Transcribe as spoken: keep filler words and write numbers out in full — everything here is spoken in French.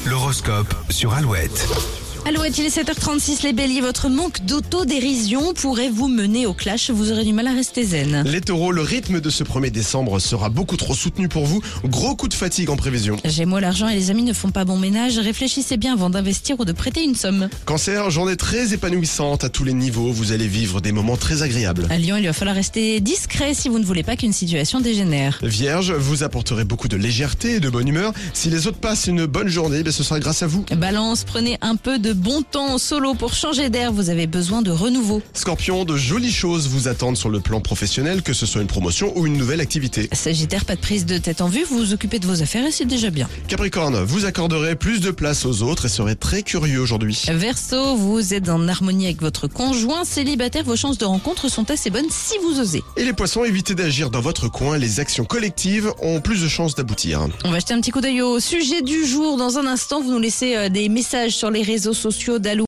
L'horoscope sur Alouette. Alouette, il est sept heures trente-six, les béliers, votre manque d'autodérision pourrait vous mener au clash, vous aurez du mal à rester zen. Les taureaux, le rythme de ce premier décembre sera beaucoup trop soutenu pour vous. Gros coup de fatigue en prévision. Gémeaux, l'argent et les amis ne font pas bon ménage, réfléchissez bien avant d'investir ou de prêter une somme. Cancer, journée très épanouissante à tous les niveaux. Vous allez vivre des moments très agréables. À Lion, il va falloir rester discret si vous ne voulez pas qu'une situation dégénère. Vierge, vous apporterez beaucoup de légèreté et de bonne humeur. Si les autres passent une bonne journée, ben ce sera grâce à vous. Balance, prenez un peu de bon temps en solo pour changer d'air, vous avez besoin de renouveau. Scorpion, de jolies choses vous attendent sur le plan professionnel, que ce soit une promotion ou une nouvelle activité. Sagittaire, pas de prise de tête en vue, vous vous occupez de vos affaires et c'est déjà bien. Capricorne, vous accorderez plus de place aux autres et serez très curieux aujourd'hui. Verseau, vous êtes en harmonie avec votre conjoint. Célibataire, vos chances de rencontre sont assez bonnes si vous osez. Et les poissons, évitez d'agir dans votre coin, les actions collectives ont plus de chances d'aboutir. On va jeter un petit coup d'œil au sujet du jour. Dans un instant, vous nous laissez euh, des messages sur les réseaux sociaux d'Alou.